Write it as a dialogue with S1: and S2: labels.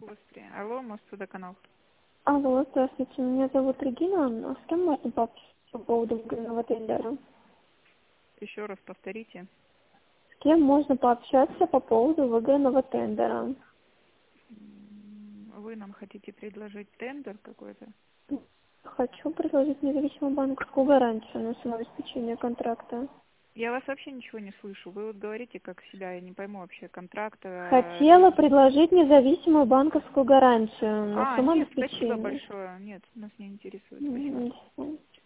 S1: быстрее. Алло, может, водоканал.
S2: Алло, здравствуйте, меня зовут Регина. А с кем можно пообщаться по поводу выгодного тендера?
S1: Еще раз повторите.
S2: С кем можно пообщаться по поводу выгодного тендера?
S1: Вы нам хотите предложить тендер какой-то?
S2: Хочу предложить независимую банковскую гарантию на самообеспечение контракта.
S1: Я вас вообще ничего не слышу. Вы вот говорите как себя, я не пойму вообще контракта.
S2: Хотела предложить независимую банковскую гарантию на
S1: Нет, спасибо
S2: самообеспечение.
S1: большое. Нет, нас не интересует. Спасибо.